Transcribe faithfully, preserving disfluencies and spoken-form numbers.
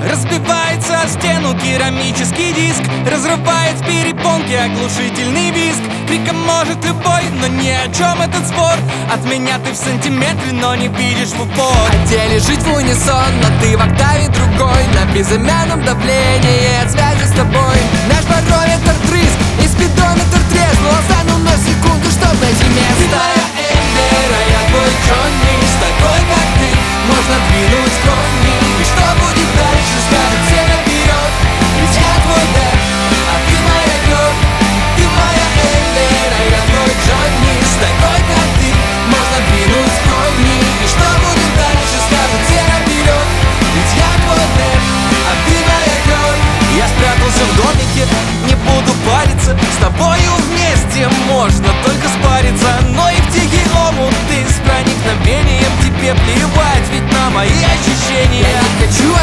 Разбивается о стену керамический диск, разрывает в перепонке оглушительный визг. Криком может любой, но ни о чем этот спор. От меня ты в сантиметре, но не видишь в упор. Хотели жить в унисон, но ты в октаве другой. На безымянном давлении от связи с тобой. Наш барометр трыск и спидометр треснул. Остану на секунду, чтоб найти место. Ты моя Эмбер, а я твой Джонни. С такой, как ты, можно двинуть кони. И что будет дальше, скажет все наперед. Ведь я твой Дэд, а ты моя Гёрл. Ты моя Эмбер, а я твой Джонни. С такой, как ты, можно двинуть кони. И что будет дальше, скажет все наперед. Ведь я твой Дэд, а ты моя Гёрл. Я спрятался в домике, не буду париться. С тобою вместе можно только спариться. Но и в тихий омут ты с проникновением. Тебе плевать, ведь на мои ощущения. Я не хочу